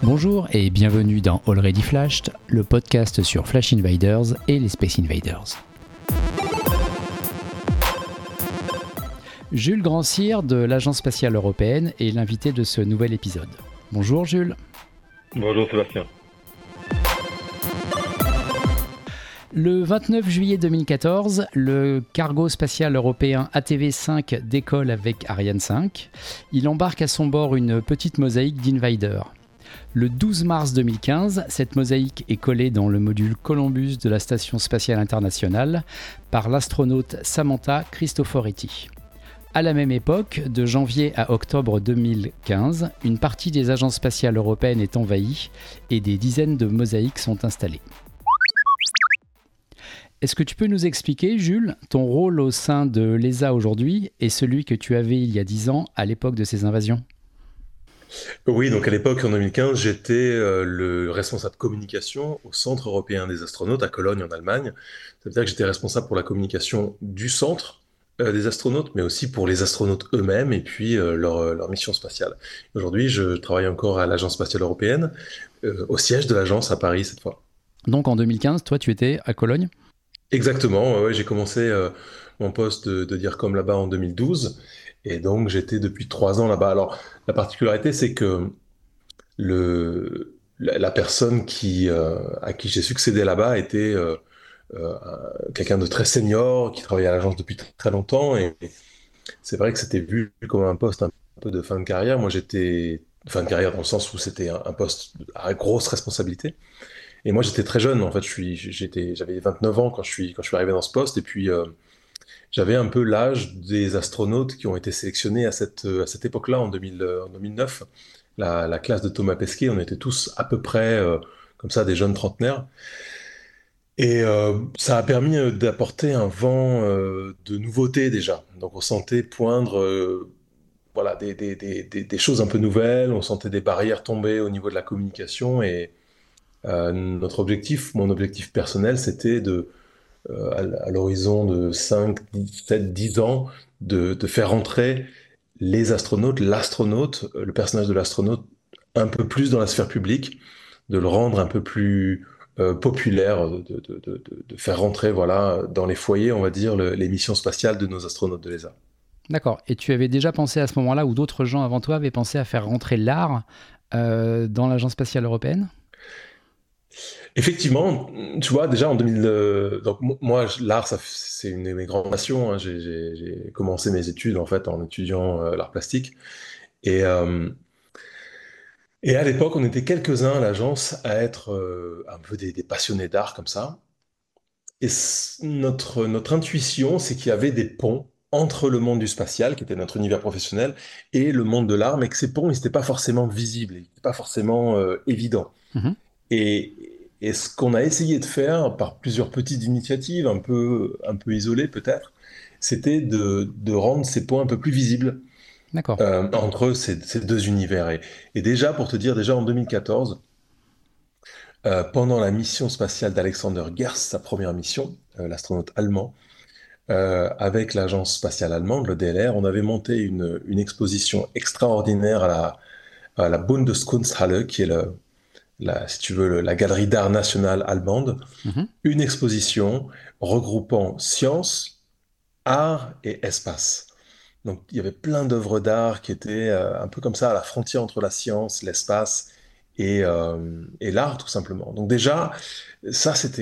Bonjour et bienvenue dans Already Flashed, le podcast sur Flash Invaders et les Space Invaders. Jules Grandcir de l'Agence spatiale européenne est l'invité de ce nouvel épisode. Bonjour Jules. Bonjour Sébastien. Le 29 juillet 2014, le cargo spatial européen ATV-5 décolle avec Ariane 5. Il embarque à son bord une petite mosaïque d'Invader. Le 12 mars 2015, cette mosaïque est collée dans le module Columbus de la Station spatiale internationale par l'astronaute Samantha Cristoforetti. À la même époque, de janvier à octobre 2015, une partie des agences spatiales européennes est envahie et des dizaines de mosaïques sont installées. Est-ce que tu peux nous expliquer, Jules, ton rôle au sein de l'ESA aujourd'hui et celui que tu avais il y a 10 ans à l'époque de ces invasions ? Oui, donc à l'époque, en 2015, j'étais le responsable communication au Centre européen des astronautes à Cologne, en Allemagne. Ça veut dire que j'étais responsable pour la communication du centre des astronautes, mais aussi pour les astronautes eux-mêmes et puis leur mission spatiale. Aujourd'hui, je travaille encore à l'Agence spatiale européenne, au siège de l'agence à Paris cette fois. Donc en 2015, toi, tu étais à Cologne ? Exactement, ouais, j'ai commencé mon poste de DIRCOM là-bas en 2012, et donc j'étais depuis 3 ans là-bas. Alors, la particularité, c'est que la personne à qui j'ai succédé là-bas était quelqu'un de très senior, qui travaillait à l'agence depuis très longtemps, et c'est vrai que c'était vu comme un poste un peu de fin de carrière. Moi, j'étais fin de carrière dans le sens où c'était un poste à grosse responsabilité. Et moi, j'étais très jeune, en fait, j'avais 29 ans quand je suis arrivé dans ce poste, et puis j'avais un peu l'âge des astronautes qui ont été sélectionnés à cette époque-là, en 2009. La classe de Thomas Pesquet, on était tous à peu près comme ça, des jeunes trentenaires. Et ça a permis d'apporter un vent de nouveauté déjà. Donc on sentait poindre voilà, des choses un peu nouvelles, on sentait des barrières tomber au niveau de la communication, et mon objectif personnel, c'était à l'horizon de 5, 7, 10 ans, de faire rentrer les astronautes, l'astronaute, le personnage de l'astronaute, un peu plus dans la sphère publique, de le rendre un peu plus populaire, de faire rentrer voilà, dans les foyers, on va dire, les missions spatiales de nos astronautes de l'ESA. D'accord. Et tu avais déjà pensé à ce moment-là, ou d'autres gens avant toi avaient pensé à faire rentrer l'art dans l'Agence spatiale européenne ? Effectivement, tu vois, déjà en 2000, donc moi, l'art, c'est une de mes grandes passions, hein. J'ai commencé mes études en fait en étudiant l'art plastique, et et à l'époque, on était quelques-uns à l'agence à être un peu des passionnés d'art comme ça. Et notre intuition, c'est qu'il y avait des ponts entre le monde du spatial, qui était notre univers professionnel, et le monde de l'art, mais que ces ponts, ils n'étaient pas forcément visibles, ils n'étaient pas forcément évidents. Mhm. Et ce qu'on a essayé de faire par plusieurs petites initiatives, un peu isolées peut-être, c'était de rendre ces points un peu plus visibles D'accord. entre ces deux univers. Et déjà, pour te dire, déjà en 2014, pendant la mission spatiale d'Alexander Gerst, sa première mission, l'astronaute allemand, avec l'agence spatiale allemande, le DLR, on avait monté une exposition extraordinaire à la Bundeskunsthalle, qui est si tu veux, la galerie d'art nationale allemande, Mhm. une exposition regroupant science, art et espace. Donc il y avait plein d'œuvres d'art qui étaient un peu comme ça à la frontière entre la science, l'espace et l'art tout simplement. Donc déjà, ça c'était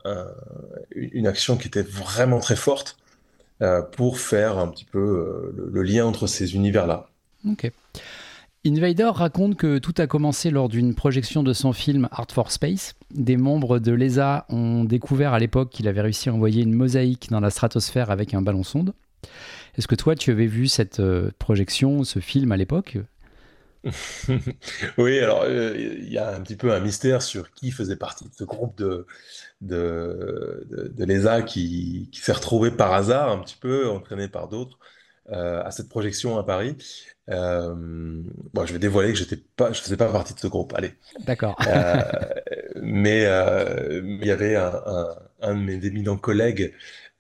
une action qui était vraiment très forte pour faire un petit peu le lien entre ces univers-là. Ok. Invader raconte que tout a commencé lors d'une projection de son film Art for Space. Des membres de l'ESA ont découvert à l'époque qu'il avait réussi à envoyer une mosaïque dans la stratosphère avec un ballon sonde. Est-ce que toi, tu avais vu cette projection, ce film à l'époque ? Oui, alors il y a un petit peu un mystère sur qui faisait partie de ce groupe de l'ESA qui s'est retrouvé par hasard, un petit peu entraîné par d'autres, à cette projection à Paris. Euh, bon, je vais dévoiler que je faisais pas partie de ce groupe. Allez. D'accord. Euh, mais il y avait un de mes éminents collègues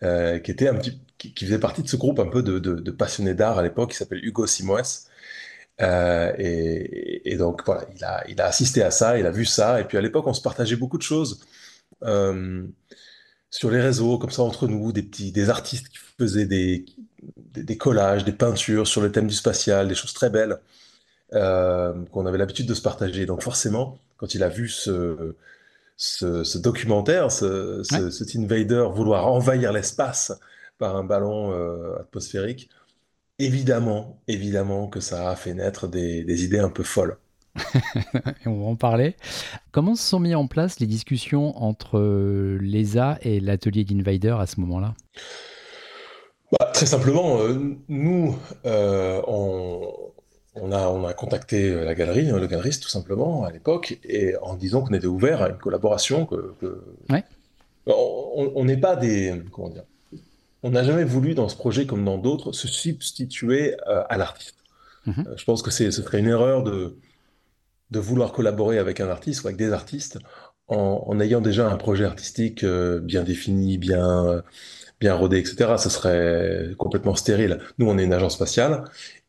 qui faisait partie de ce groupe un peu de passionnés d'art à l'époque, qui s'appelle Hugo Simoes. Et donc voilà, il a assisté à ça, il a vu ça. Et puis à l'époque, on se partageait beaucoup de choses euh, sur les réseaux, comme ça entre nous, des artistes qui faisaient des collages, des peintures sur le thème du spatial, des choses très belles qu'on avait l'habitude de se partager. Donc forcément, quand il a vu ce documentaire, Ouais. cet invader vouloir envahir l'espace par un ballon atmosphérique, évidemment que ça a fait naître des idées un peu folles. Et on va en parler. Comment se sont mis en place les discussions entre l'ESA et l'atelier d'Invader à ce moment-là? Bah, très simplement, nous, on a contacté la galerie, hein, le galeriste tout simplement à l'époque, et en disant qu'on était ouvert à une collaboration, Ouais. on n'est pas des, comment dire, on n'a jamais voulu dans ce projet comme dans d'autres se substituer à l'artiste. Mhm. Je pense que ce serait une erreur de vouloir collaborer avec un artiste ou avec des artistes en ayant déjà un projet artistique bien défini, bien rodé, etc. Ce serait complètement stérile. Nous, on est une agence spatiale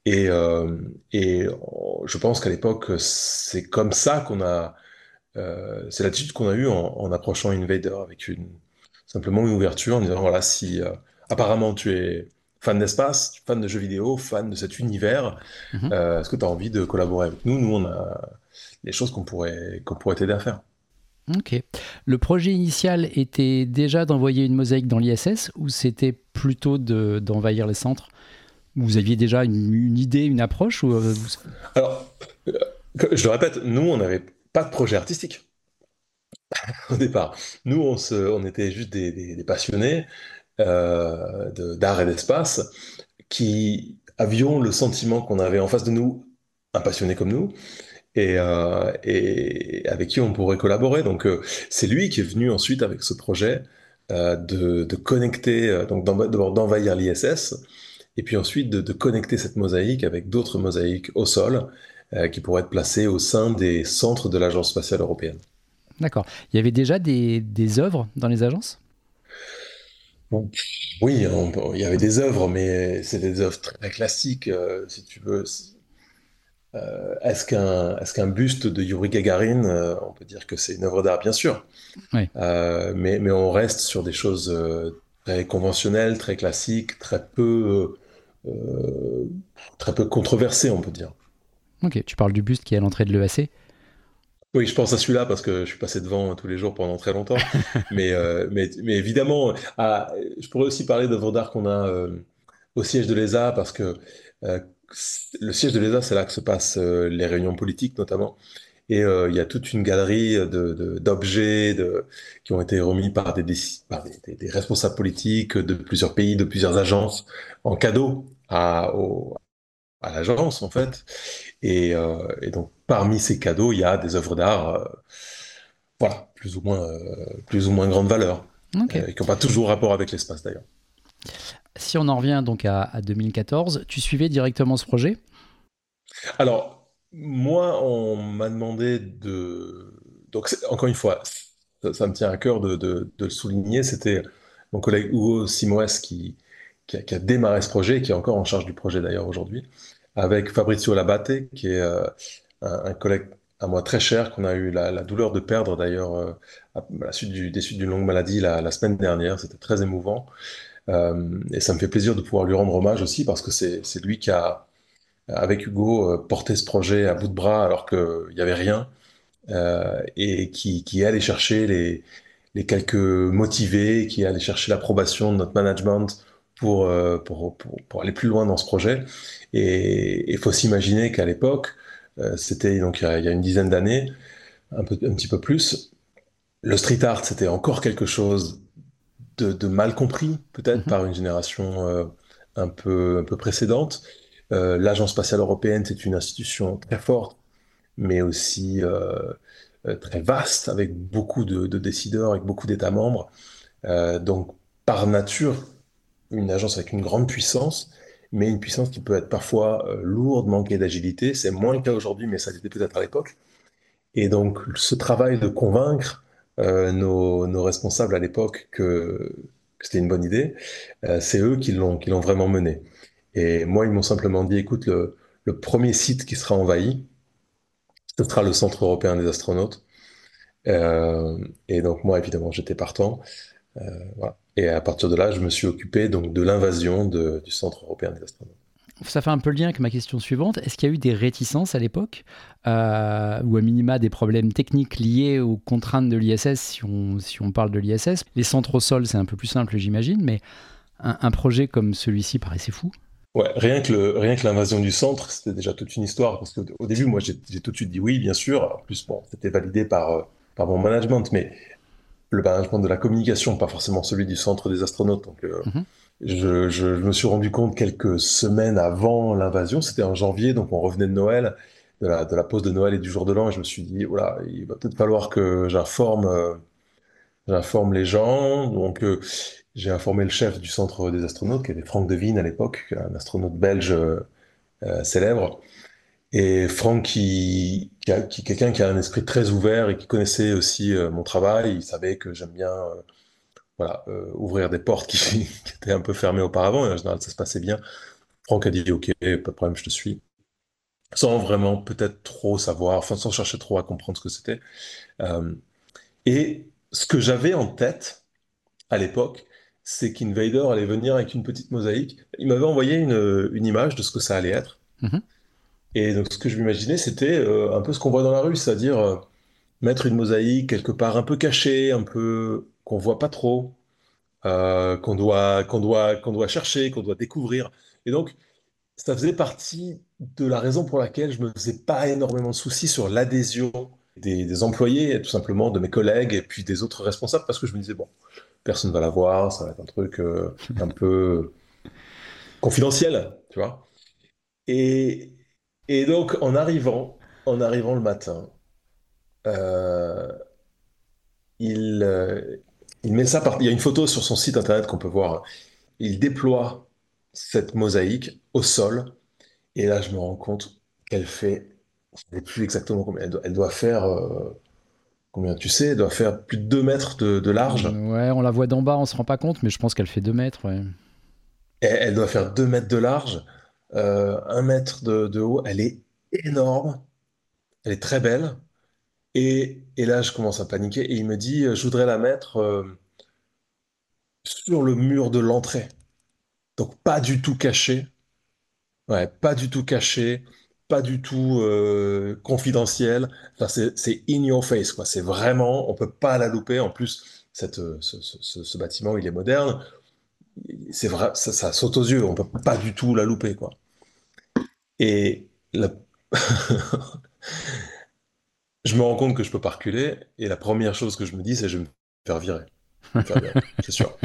je pense qu'à l'époque, c'est comme ça c'est l'attitude qu'on a eue en approchant Invader avec simplement une ouverture en disant voilà, si apparemment tu es fan d'espace, fan de jeux vidéo, fan de cet univers, Mhm. est-ce que tu as envie de collaborer avec nous? Nous, on a des choses qu'on pourrait t'aider à faire. Ok. Le projet initial était déjà d'envoyer une mosaïque dans l'ISS ou c'était plutôt d'envahir les centres? Vous aviez déjà une idée, une approche ou Alors, euh, je le répète, nous, on n'avait pas de projet artistique au départ. Nous, on était juste des passionnés d'art et d'espace qui avions le sentiment qu'on avait en face de nous un passionné comme nous et avec qui on pourrait collaborer. Donc, c'est lui qui est venu ensuite avec ce projet de connecter, donc d'abord d'envahir l'ISS, et puis ensuite de connecter cette mosaïque avec d'autres mosaïques au sol qui pourraient être placées au sein des centres de l'Agence spatiale européenne. D'accord. Il y avait déjà des œuvres dans les agences? Bon, oui, il y avait des œuvres, mais c'est des œuvres très classiques, si tu veux. Est-ce qu'un buste de Yuri Gagarin, on peut dire que c'est une œuvre d'art, bien sûr, Oui. mais on reste sur des choses très conventionnelles, très classiques, très peu controversées, on peut dire. Ok. Tu parles du buste qui est à l'entrée de l'EAC? Oui, je pense à celui-là parce que je suis passé devant tous les jours pendant très longtemps. Mais évidemment, je pourrais aussi parler d'œuvres d'art qu'on a au siège de l'ESA parce que euh, le siège de l'ESA, c'est là que se passent les réunions politiques notamment. Et il y a toute une galerie d'objets qui ont été remis par des responsables politiques de plusieurs pays, de plusieurs agences, en cadeau à l'agence, en fait. Et donc, parmi ces cadeaux, il y a des œuvres d'art, voilà, plus ou moins grande valeur, Ok. et qui n'ont pas toujours rapport avec l'espace, d'ailleurs. Si on en revient donc à 2014, tu suivais directement ce projet? Alors, moi, on m'a demandé Donc, encore une fois, ça me tient à cœur de le souligner. C'était mon collègue Hugo Simoes qui a démarré ce projet, et qui est encore en charge du projet d'ailleurs aujourd'hui, avec Fabrizio Labate, qui est un collègue à moi très cher, qu'on a eu la douleur de perdre d'ailleurs à la suite des suites d'une longue maladie la semaine dernière. C'était très émouvant. Et ça me fait plaisir de pouvoir lui rendre hommage aussi, parce que c'est lui qui a avec Hugo, porter ce projet à bout de bras alors qu'il n'y avait rien, et qui est allé chercher les quelques motivés, qui est allé chercher l'approbation de notre management pour aller plus loin dans ce projet. Et il faut s'imaginer qu'à l'époque, c'était donc il y a une dizaine d'années, un petit peu plus, le street art, c'était encore quelque chose de mal compris, peut-être Mhm. par une génération un peu précédente. L'Agence spatiale européenne, c'est une institution très forte, mais aussi très vaste, avec beaucoup de décideurs, avec beaucoup d'États membres. Donc, par nature, une agence avec une grande puissance, mais une puissance qui peut être parfois lourde, manquer d'agilité. C'est moins le cas aujourd'hui, mais ça l'était peut-être à l'époque. Et donc, ce travail de convaincre nos responsables à l'époque que c'était une bonne idée, c'est eux qui l'ont vraiment mené. Et moi, ils m'ont simplement dit, écoute, le premier site qui sera envahi, ce sera le Centre européen des astronautes. Euh, et donc moi, évidemment, j'étais partant. Voilà. Et à partir de là, je me suis occupé donc de l'invasion du Centre européen des astronautes. Ça fait un peu le lien avec ma question suivante. Est-ce qu'il y a eu des réticences à l'époque, ou à minima des problèmes techniques liés aux contraintes de l'ISS, si on parle de l'ISS? Les centres au sol, c'est un peu plus simple, j'imagine, mais un projet comme celui-ci paraissait fou. Ouais, rien que l'invasion du centre, c'était déjà toute une histoire. Parce qu'au début, moi, j'ai tout de suite dit oui, bien sûr. En plus, bon, c'était validé par mon management, mais le management de la communication, pas forcément celui du centre des astronautes. Donc, Mhm. je me suis rendu compte quelques semaines avant l'invasion, c'était en janvier, donc on revenait de Noël, de la pause de Noël et du jour de l'an, et je me suis dit, voilà, il va peut-être falloir que j'informe les gens. Donc, j'ai informé le chef du centre des astronautes, qui était Franck Devine à l'époque, un astronaute belge célèbre. Et Franck, quelqu'un qui a un esprit très ouvert et qui connaissait aussi mon travail, il savait que j'aime bien voilà, ouvrir des portes qui étaient un peu fermées auparavant, et en général ça se passait bien. Franck a dit ok, pas de problème, je te suis. Sans vraiment peut-être trop savoir, enfin sans chercher trop à comprendre ce que c'était. Euh, et ce que j'avais en tête à l'époque, c'est qu'Invader allait venir avec une petite mosaïque. Il m'avait envoyé une image de ce que ça allait être. Mhm. Et donc ce que je m'imaginais, c'était un peu ce qu'on voit dans la rue, c'est-à-dire mettre une mosaïque quelque part un peu cachée, un peu qu'on voit pas trop, qu'on doit chercher, qu'on doit découvrir. Et donc, ça faisait partie de la raison pour laquelle je me faisais pas énormément de soucis sur l'adhésion des employés, et tout simplement de mes collègues et puis des autres responsables, parce que je me disais, bon, personne va la voir, ça va être un truc un peu confidentiel, tu vois. Et, et donc, en arrivant le matin, euh, il, euh, il met ça par... Il y a une photo sur son site internet qu'on peut voir. Il déploie cette mosaïque au sol. Et là, je me rends compte qu'elle fait, je ne sais plus exactement combien, elle doit faire, combien tu sais, elle doit faire plus de 2 mètres de large. Ouais, on la voit d'en bas, on se rend pas compte, mais je pense qu'elle fait 2 mètres. Ouais. Elle doit faire 2 mètres de large, 1 mètre de haut. Elle est énorme, elle est très belle. Et là, je commence à paniquer et il me dit, je voudrais la mettre sur le mur de l'entrée. Donc pas du tout cachée. Ouais, pas du tout caché, pas du tout confidentiel. Enfin, c'est in your face, quoi. C'est vraiment, on peut pas la louper. En plus, ce bâtiment, il est moderne. C'est vrai, ça saute aux yeux. On peut pas du tout la louper, quoi. Et la- je me rends compte que je peux pas reculer. Et la première chose que je me dis, c'est je vais me faire virer. Je vais me faire virer, c'est sûr.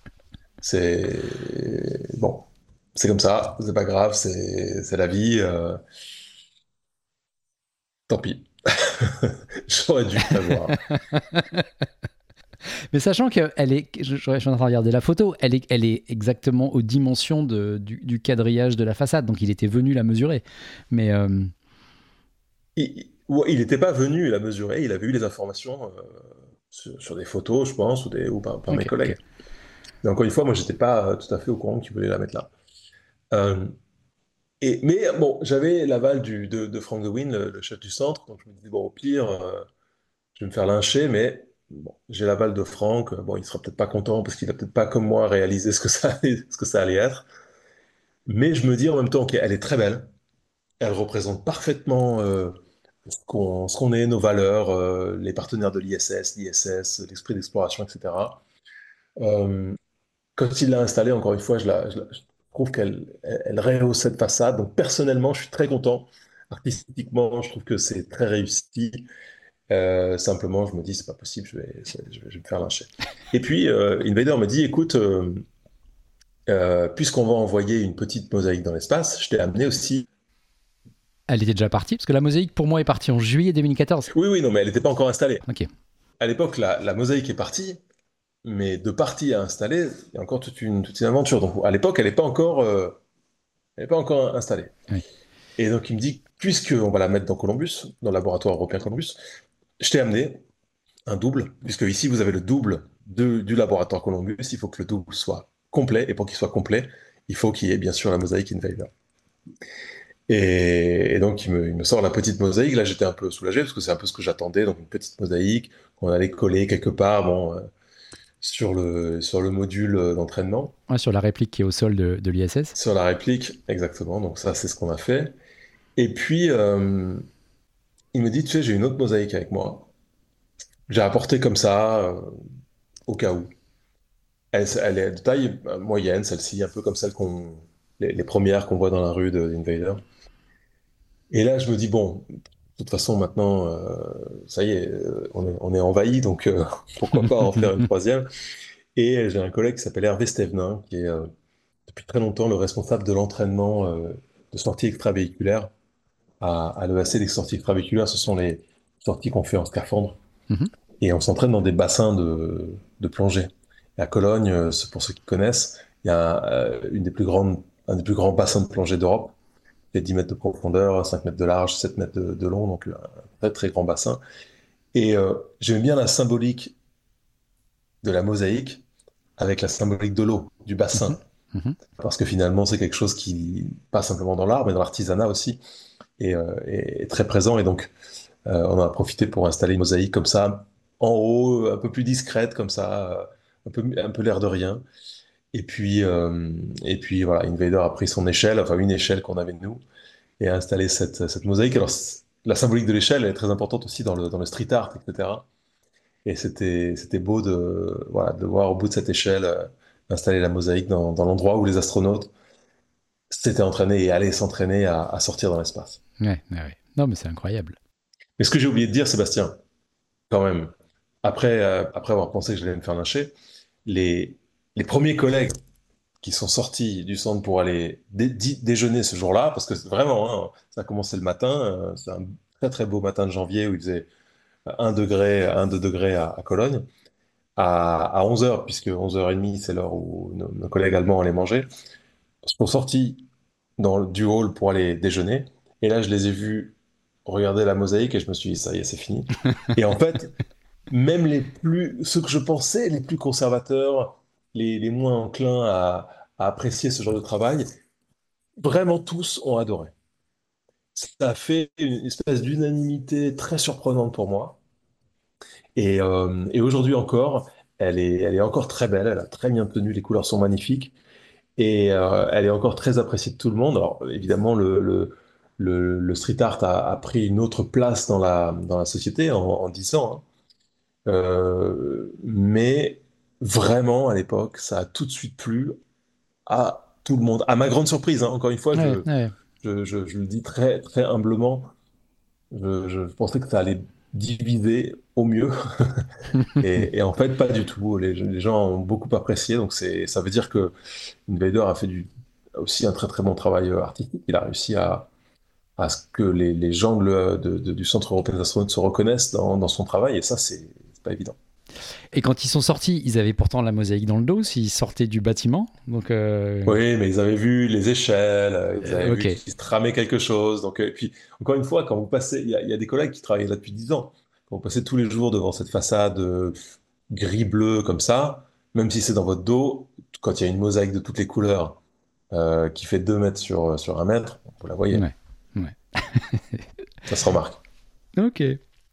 C'est bon, c'est comme ça. C'est pas grave. C'est la vie. Tant pis. J'aurais dû le prévoir. Mais sachant qu'elle est, je suis en train de regarder la photo, elle est exactement aux dimensions du quadrillage de la façade, donc il était venu la mesurer. Mais Ouais, il n'était pas venu la mesurer, il avait eu les informations sur des photos, je pense, ou par mes ok, ok. collègues. Mais encore une fois, moi, j'étais pas tout à fait au courant qu'il voulait la mettre là. Euh, mais bon, j'avais l'aval de Frank DeWin, le chef du centre, donc je me disais, bon, au pire, je vais me faire lyncher, mais bon, j'ai l'aval de Frank, bon, il sera peut-être pas content parce qu'il a peut-être pas comme moi réalisé ce que ça allait être. Mais je me dis en même temps qu'elle est très belle, elle représente parfaitement ce qu'on est, nos valeurs, les partenaires de l'ISS, l'esprit d'exploration, etc. Euh, Quand il l'a installée, encore une fois, je trouve elle rehausse cette façade. Donc personnellement, je suis très content. Artistiquement, je trouve que c'est très réussi. Simplement, je me dis, c'est pas possible, je vais me faire lyncher. Et puis, Invader me dit, écoute, puisqu'on va envoyer une petite mosaïque dans l'espace, je t'ai amené aussi. Elle était déjà partie, parce que la mosaïque pour moi est partie en juillet 2014. Oui, oui, non, mais elle n'était pas encore installée. Ok. À l'époque, la mosaïque est partie, mais de partie à installer, il y a encore toute une aventure. Donc à l'époque, elle est pas encore installée. Oui. Et donc il me dit, puisqu'on va la mettre dans Columbus, dans le laboratoire européen Columbus, je t'ai amené un double, puisque ici vous avez le double du laboratoire Columbus, il faut que le double soit complet, et pour qu'il soit complet, il faut qu'il y ait bien sûr la mosaïque Invader. Et donc, il me sort la petite mosaïque. Là, j'étais un peu soulagé parce que c'est un peu ce que j'attendais. Donc, une petite mosaïque qu'on allait coller quelque part, bon, sur le module d'entraînement, Ouais, sur la réplique qui est au sol de l'ISS. sur la réplique, exactement. Donc, ça, c'est ce qu'on a fait. Et puis, il me dit, tu sais, j'ai une autre mosaïque avec moi. J'ai apporté comme ça, au cas où. Elle est de taille moyenne, celle-ci, un peu comme les premières qu'on voit dans la rue d'Invader. Et là, je me dis, bon, de toute façon, maintenant, ça y est, on est envahi, donc pourquoi pas en faire une troisième. Et j'ai un collègue qui s'appelle Hervé Stevenin, qui est depuis très longtemps le responsable de l'entraînement de sorties extravéhiculaires à l'EAC. Les sorties extravéhiculaires, ce sont les sorties qu'on fait en scaphandre. Mhm. Et on s'entraîne dans des bassins de plongée. Et à Cologne, c'est pour ceux qui connaissent, il y a un des plus grands bassins de plongée d'Europe. Il y a 10 mètres de profondeur, 5 mètres de large, 7 mètres de long, donc un très très grand bassin. Et j'aime bien la symbolique de la mosaïque avec la symbolique de l'eau, du Mhm. bassin. Mhm. Parce que finalement, c'est quelque chose qui, pas simplement dans l'art, mais dans l'artisanat aussi, est très présent. Et donc, on en a profité pour installer une mosaïque comme ça, en haut, un peu plus discrète, comme ça, un peu l'air de rien. Et puis voilà, Invader a pris son échelle, enfin une échelle qu'on avait de nous, et a installé cette mosaïque. Alors, la symbolique de l'échelle est très importante aussi dans le street art, etc. Et c'était beau voilà, de voir au bout de cette échelle installer la mosaïque dans l'endroit où les astronautes s'étaient entraînés et allaient s'entraîner à sortir dans l'espace. Ouais, ouais, ouais. Non, mais c'est incroyable. Mais ce que j'ai oublié de dire, Sébastien, quand même, après avoir pensé que j'allais me faire lyncher, les, les premiers collègues qui sont sortis du centre pour aller déjeuner ce jour-là, parce que vraiment, hein, ça a commencé le matin, c'est un très très beau matin de janvier où il faisait 2 degrés à Cologne, à 11 heures, puisque 11h30, c'est l'heure où nos collègues allemands allaient manger, sont sortis du hall pour aller déjeuner. Et là, je les ai vus regarder la mosaïque et je me suis dit, ça y est, c'est fini. Et en fait, même ceux que je pensais les plus conservateurs, les moins enclins à apprécier ce genre de travail, vraiment tous ont adoré. Ça a fait une espèce d'unanimité très surprenante pour moi. Et aujourd'hui encore, elle est encore très belle, elle a très bien tenu, les couleurs sont magnifiques. Et elle est encore très appréciée de tout le monde. Alors évidemment, le street art a pris une autre place dans la société en 10 ans, hein. Mais vraiment, à l'époque, ça a tout de suite plu à tout le monde. À ma grande surprise, hein, encore une fois, Ouais, ouais. je le dis très, très humblement, je pensais que ça allait diviser au mieux. Et en fait, pas du tout. Les gens ont beaucoup apprécié. Donc ça veut dire que Invader a fait aussi un très très bon travail artistique. Il a réussi à ce que les gens du Centre européen d'astronautes se reconnaissent dans son travail. Et ça, c'est pas évident. Et quand ils sont sortis, ils avaient pourtant la mosaïque dans le dos, s'ils sortaient du bâtiment. Donc, Oui, mais ils avaient vu les échelles, ils avaient vu ok. qu'il se tramait quelque chose. Donc, et puis, encore une fois, quand vous passez, il y a des collègues qui travaillent là depuis 10 ans. Quand vous passez tous les jours devant cette façade gris-bleu comme ça, même si c'est dans votre dos, quand il y a une mosaïque de toutes les couleurs qui fait 2 mètres sur 1 mètre, vous la voyez. Ouais, ouais. Ça se remarque. Ok.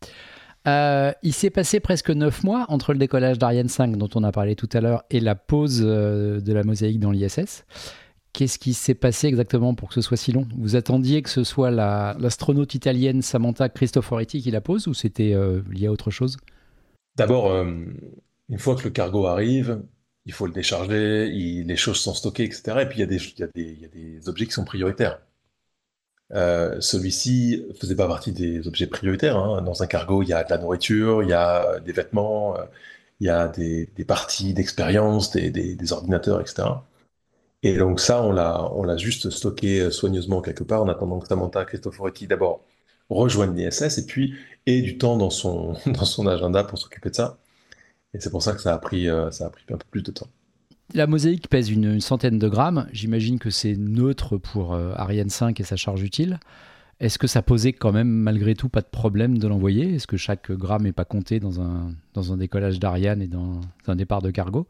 Il s'est passé presque 9 mois entre le décollage d'Ariane 5 dont on a parlé tout à l'heure et la pose de la mosaïque dans l'ISS. Qu'est-ce qui s'est passé exactement pour que ce soit si long? Vous attendiez que ce soit l'astronaute italienne Samantha Cristoforetti qui la pose ou c'était lié à autre chose? D'abord, une fois que le cargo arrive, il faut le décharger, les choses sont stockées, etc. Et puis il y a des objets qui sont prioritaires. Celui-ci faisait pas partie des objets prioritaires, hein. Dans un cargo, il y a de la nourriture, il y a des vêtements, il y a des parties d'expérience, des ordinateurs, etc. Et donc ça, on l'a juste stocké soigneusement quelque part en attendant que Samantha Cristoforetti d'abord rejoigne l'ISS et puis ait du temps dans dans son agenda pour s'occuper de ça. Et c'est pour ça que ça a pris un peu plus de temps. La mosaïque pèse une centaine de grammes. J'imagine que c'est neutre pour Ariane 5 et sa charge utile. Est-ce que ça posait quand même malgré tout pas de problème de l'envoyer? Est-ce que chaque gramme n'est pas compté dans un décollage d'Ariane et dans un départ de cargo?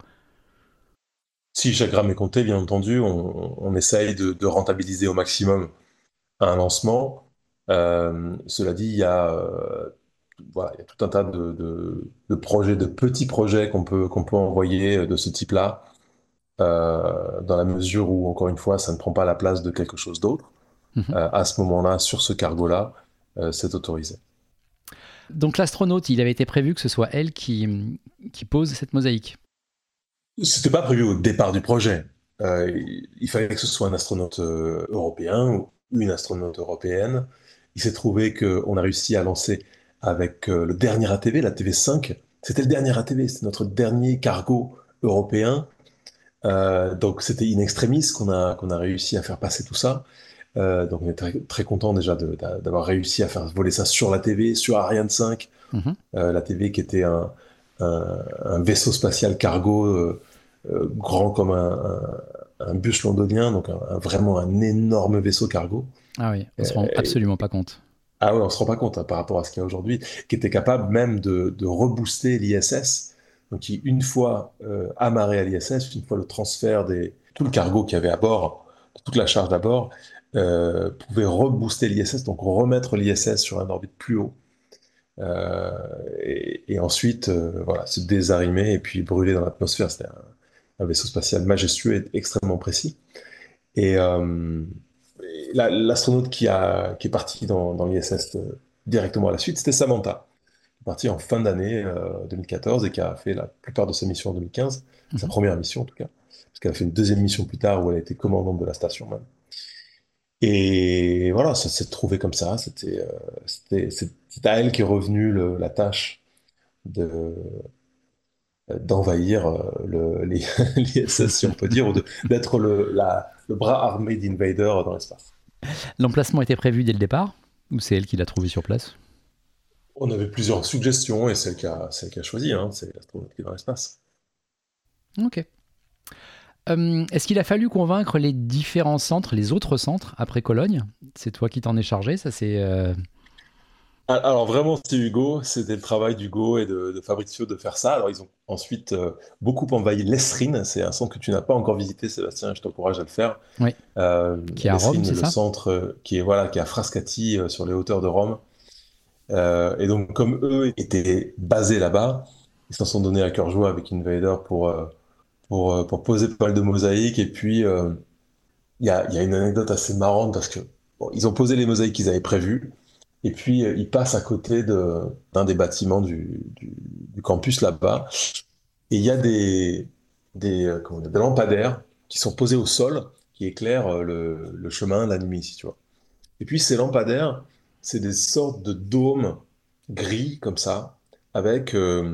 Si chaque gramme est compté, bien entendu, on essaye de rentabiliser au maximum un lancement. Cela dit, voilà, il y a tout un tas de projets, de petits projets qu'on peut envoyer de ce type-là, dans la mesure où, encore une fois, ça ne prend pas la place de quelque chose d'autre. Mhm. À ce moment-là, sur ce cargo-là, c'est autorisé. Donc l'astronaute, il avait été prévu que ce soit elle qui pose cette mosaïque. C'était pas prévu au départ du projet. Il fallait que ce soit un astronaute européen ou une astronaute européenne. Il s'est trouvé qu'on a réussi à lancer avec le dernier ATV, la TV5. C'était le dernier ATV, c'était notre dernier cargo européen. Donc c'était in extremis qu'on a réussi à faire passer tout ça. Donc on est très, très content déjà d'avoir réussi à faire voler ça sur la TV, sur Ariane 5, Mhm. la TV qui était un vaisseau spatial cargo grand comme un bus londonien, donc vraiment un énorme vaisseau cargo. Ah oui, on se rend Euh, absolument pas compte. ah ouais, on se rend pas compte hein, par rapport à ce qu'il y a aujourd'hui, qui était capable même de rebooster l'ISS, donc qui une fois amarré à l'ISS, une fois le transfert tout le cargo qu'il y avait à bord, toute la charge à bord, pouvait rebooster l'ISS, donc remettre l'ISS sur un orbite plus haut. Euh, et ensuite, voilà, se désarimer et puis brûler dans l'atmosphère. C'était un vaisseau spatial majestueux et extrêmement précis. Et l'astronaute qui est parti dans l'ISS directement à la suite, c'était Samantha, qui est partie en fin d'année 2014 et qui a fait la plupart de ses missions en 2015, sa Mhm. première mission en tout cas, parce qu'elle a fait une deuxième mission plus tard où elle a été commandante de la station même. Et voilà, ça s'est trouvé comme ça. C'est à elle qui est revenue la tâche de, d'envahir l'ISS, si on peut dire, d'être le bras armé d'Invader dans l'espace. L'emplacement était prévu dès le départ ou c'est elle qui l'a trouvé sur place? On avait plusieurs suggestions et celle qui a choisi, hein, c'est l'astronaute qui est dans l'espace. Ok. Est-ce qu'il a fallu convaincre les différents centres, les autres centres, après Cologne? C'est toi qui t'en es chargé, ça c'est... Alors vraiment, c'était le travail d'Hugo et de Fabrizio de faire ça. Alors ils ont ensuite beaucoup envahi l'Esrine, c'est un centre que tu n'as pas encore visité, Sébastien, je t'encourage à le faire. Oui, qui est à Rome, L'Esrine, c'est le ça? centre qui est à Frascati, sur les hauteurs de Rome. Et donc comme eux étaient basés là-bas, ils s'en sont donnés à cœur joie avec Invader pour poser pas mal de mosaïques. Et puis il y a une anecdote assez marrante parce que bon, ils ont posé les mosaïques qu'ils avaient prévues. Et puis, ils passent à côté d'un des bâtiments du campus là-bas. Et il y a des lampadaires qui sont posés au sol, qui éclairent le chemin la nuit, si tu vois. Et puis, ces lampadaires, c'est des sortes de dômes gris, comme ça, avec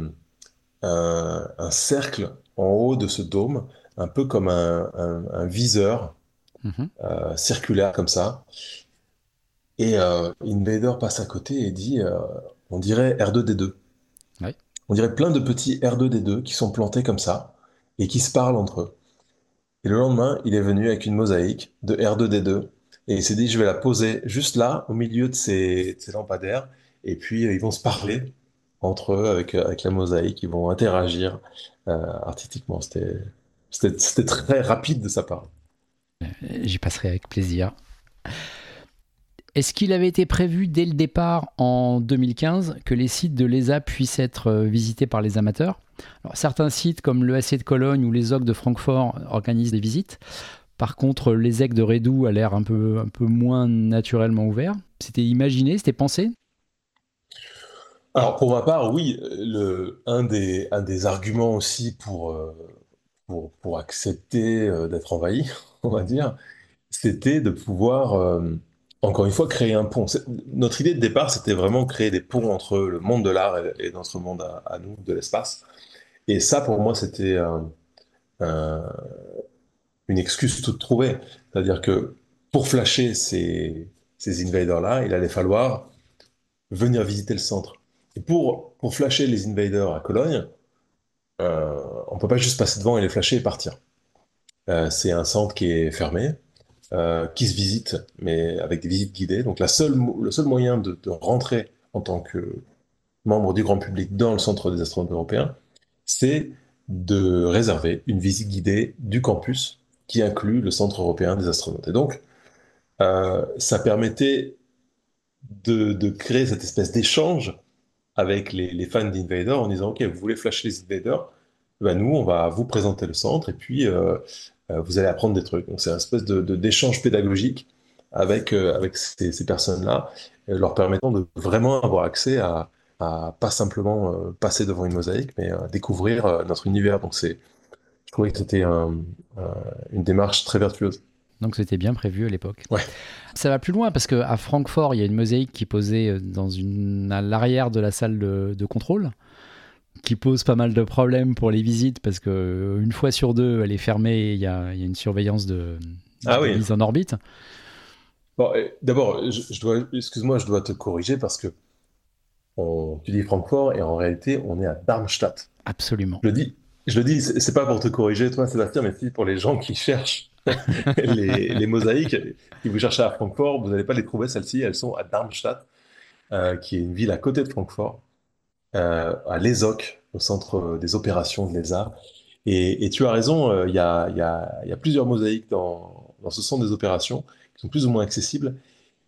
un cercle en haut de ce dôme, un peu comme un viseur Mhm. circulaire, comme ça. Et Invader passe à côté et dit, on dirait R2D2. Ouais. On dirait plein de petits R2D2 qui sont plantés comme ça et qui se parlent entre eux. Et le lendemain, il est venu avec une mosaïque de R2D2 et il s'est dit, je vais la poser juste là, au milieu de ces lampadaires, et puis ils vont se parler entre eux avec la mosaïque, ils vont interagir artistiquement. C'était très rapide de sa part. J'y passerai avec plaisir. Est-ce qu'il avait été prévu dès le départ en 2015 que les sites de l'ESA puissent être visités par les amateurs? Alors, certains sites comme l'EAC de Cologne ou les OC de Francfort organisent des visites. Par contre, les EC de Redoux a l'air un peu moins naturellement ouvert. C'était imaginé, c'était pensé? Alors pour ma part, oui, un des arguments aussi pour accepter d'être envahi, on va dire, c'était de pouvoir, encore une fois, créer un pont. Notre idée de départ, c'était vraiment créer des ponts entre le monde de l'art et notre monde à nous, de l'espace. Et ça, pour moi, c'était un- une excuse toute trouvée. C'est-à-dire que pour flasher ces invaders-là, il allait falloir venir visiter le centre. Et pour flasher les invaders à Cologne, on peut pas juste passer devant et les flasher et partir. C'est un centre qui est fermé, qui se visite, mais avec des visites guidées. Donc le seul moyen de rentrer en tant que membre du grand public dans le centre des astronautes européens, c'est de réserver une visite guidée du campus qui inclut le centre européen des astronautes. Et donc, ça permettait de créer cette espèce d'échange avec les fans d'Invader en disant, OK, vous voulez flasher les Invaders? Ben nous, on va vous présenter le centre et puis vous allez apprendre des trucs. Donc c'est une espèce d'échange pédagogique avec ces personnes-là, leur permettant de vraiment avoir accès à pas simplement passer devant une mosaïque, mais découvrir notre univers. Donc je trouvais que c'était une démarche très vertueuse. Donc c'était bien prévu à l'époque. Ouais. Ça va plus loin parce qu'à Francfort, il y a une mosaïque qui est posée à l'arrière de la salle de contrôle, qui pose pas mal de problèmes pour les visites parce que une fois sur deux, elle est fermée et il y a une surveillance Ah de oui. mise en orbite. Bon, d'abord, excuse-moi, je dois te corriger parce que tu dis Francfort et en réalité, on est à Darmstadt. Absolument. Je le dis, c'est pas pour te corriger, toi, Sébastien, mais si pour les gens qui cherchent les mosaïques, si vous cherchez à Francfort, vous n'allez pas les trouver, celles-ci, elles sont à Darmstadt, qui est une ville à côté de Francfort, à l'ESOC, au centre des opérations de l'ESA. Et tu as raison, il y a plusieurs mosaïques dans ce centre des opérations qui sont plus ou moins accessibles.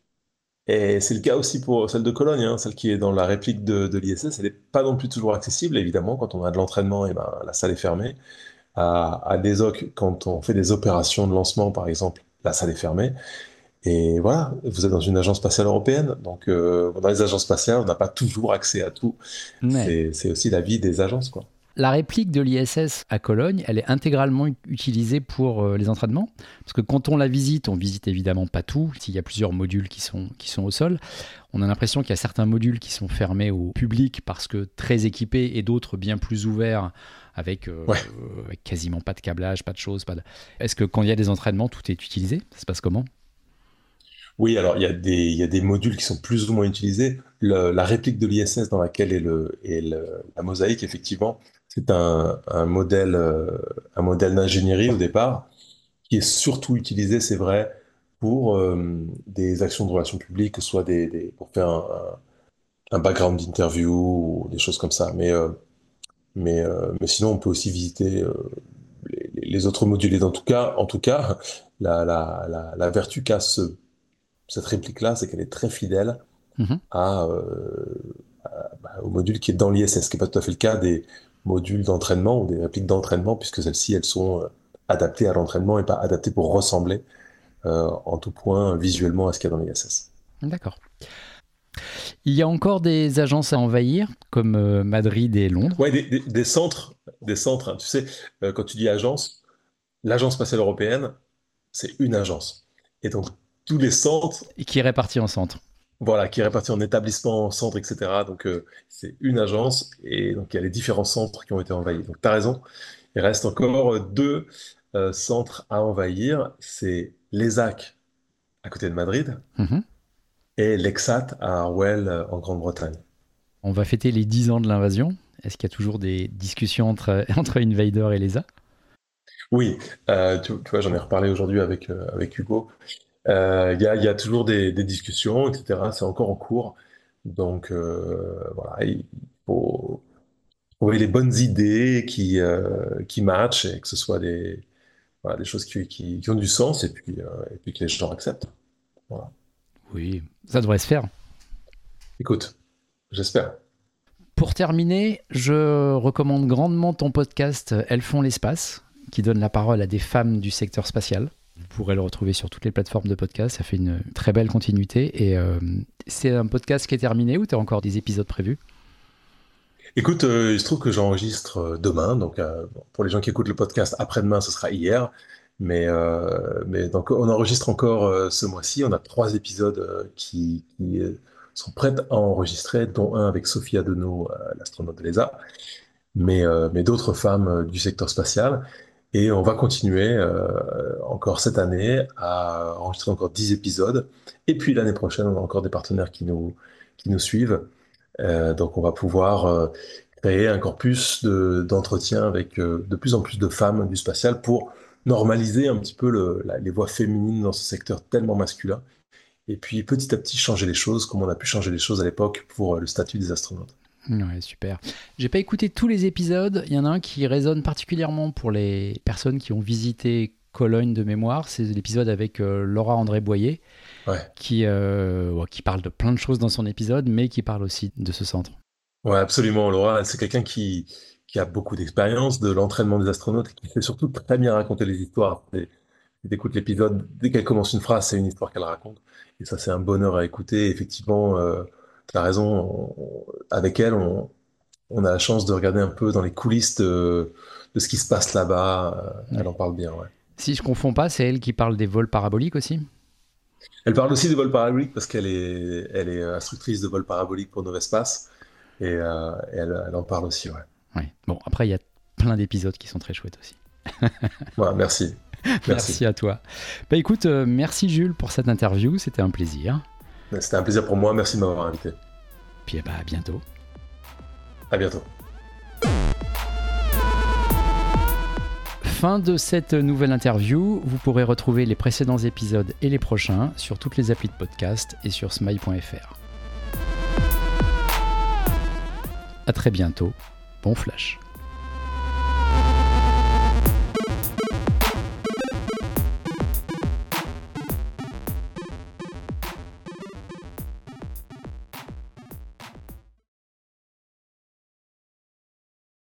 Et c'est le cas aussi pour celle de Cologne, hein, celle qui est dans la réplique de l'ISS. Elle n'est pas non plus toujours accessible, évidemment. Quand on a de l'entraînement, et ben, la salle est fermée. À des OC, quand on fait des opérations de lancement, par exemple, la salle est fermée. Et voilà, vous êtes dans une agence spatiale européenne. Donc, dans les agences spatiales, on n'a pas toujours accès à tout. Ouais. C'est aussi la vie des agences, quoi. La réplique de l'ISS à Cologne, elle est intégralement utilisée pour les entraînements. Parce que quand on la visite, on visite évidemment pas tout. S'il y a plusieurs modules qui sont au sol, on a l'impression qu'il y a certains modules qui sont fermés au public parce que très équipés et d'autres bien plus ouverts avec, Ouais. avec quasiment pas de câblage, pas de choses. Est-ce que quand il y a des entraînements, tout est utilisé? Ça se passe comment? Oui, alors il y a des modules qui sont plus ou moins utilisés. La réplique de l'ISS dans laquelle la mosaïque, effectivement, c'est un modèle d'ingénierie au départ, qui est surtout utilisé, c'est vrai, pour des actions de relations publiques, que ce soit pour faire un background interview ou des choses comme ça. Mais sinon, on peut aussi visiter les autres modules. Et en tout cas, la vertu qu'a cette réplique-là, c'est qu'elle est très fidèle Mhm. à, au module qui est dans l'ISS, ce qui n'est pas tout à fait le cas des modules d'entraînement ou des répliques d'entraînement, puisque celles-ci, elles sont adaptées à l'entraînement et pas adaptées pour ressembler en tout point visuellement à ce qu'il y a dans l'ISS. D'accord. Il y a encore des agences à envahir, comme Madrid et Londres, Ouais, des centres, hein. Tu sais, quand tu dis agence, l'Agence spatiale européenne, c'est une agence. Et donc, tous les centres, et qui est répartie en centres. voilà, qui est répartis en établissements, centres, etc. Donc, c'est une agence et donc il y a les différents centres qui ont été envahis. Donc, tu as raison, il reste encore deux centres à envahir. C'est l'ESAC à côté de Madrid Mhm. et l'EXAT à Harwell en Grande-Bretagne. On va fêter les 10 ans de l'invasion. Est-ce qu'il y a toujours des discussions entre Invader et l'ESA? Oui, tu vois, j'en ai reparlé aujourd'hui avec Hugo. Il y a toujours des discussions, etc. C'est encore en cours. Donc, voilà, il faut trouver les bonnes idées qui matchent et que ce soit voilà, des choses qui ont du sens et puis que les gens acceptent. Voilà. Oui, ça devrait se faire. Écoute, j'espère. Pour terminer, je recommande grandement ton podcast Elles font l'espace, qui donne la parole à des femmes du secteur spatial. Vous pourrez le retrouver sur toutes les plateformes de podcast. Ça fait une très belle continuité. Et c'est un podcast qui est terminé ou tu as encore des épisodes prévus? Écoute, il se trouve que j'enregistre demain, donc bon, pour les gens qui écoutent le podcast après-demain, ce sera hier. Mais donc on enregistre encore ce mois-ci. On a trois épisodes qui sont prêts à enregistrer, dont un avec Sophia Deneau, l'astronaute de l'ESA, mais d'autres femmes du secteur spatial. Et on va continuer encore cette année à enregistrer encore 10 épisodes. Et puis l'année prochaine, on a encore des partenaires qui nous suivent. Donc on va pouvoir créer un corpus d'entretiens avec de plus en plus de femmes du spatial pour normaliser un petit peu les voix féminines dans ce secteur tellement masculin. Et puis petit à petit changer les choses comme on a pu changer les choses à l'époque pour le statut des astronautes. Ouais, super. J'ai pas écouté tous les épisodes. Il y en a un qui résonne particulièrement pour les personnes qui ont visité Cologne de mémoire. C'est l'épisode avec Laura André Boyer, Ouais. qui parle de plein de choses dans son épisode, mais qui parle aussi de ce centre. Ouais, absolument. Laura, c'est quelqu'un qui a beaucoup d'expérience de l'entraînement des astronautes et qui sait surtout très bien raconter les histoires. Et t'écoutes l'épisode, dès qu'elle commence une phrase, c'est une histoire qu'elle raconte. Et ça, c'est un bonheur à écouter. Effectivement, tu as raison. Avec elle, on a la chance de regarder un peu dans les coulisses de ce qui se passe là-bas. Elle Ouais. en parle bien, ouais. Si je confonds pas, c'est elle qui parle des vols paraboliques aussi. Elle parle aussi de vol parabolique parce qu'elle est instructrice de vol parabolique pour Novespace. Et elle en parle aussi, ouais. Ouais. Bon, après, il y a plein d'épisodes qui sont très chouettes aussi. Voilà, merci. Merci à toi. Bah écoute, merci Jules pour cette interview, c'était un plaisir. C'était un plaisir pour moi. Merci de m'avoir invité. Puis à bientôt. À bientôt. Fin de cette nouvelle interview. Vous pourrez retrouver les précédents épisodes et les prochains sur toutes les applis de podcast et sur smile.fr. À très bientôt. Bon flash.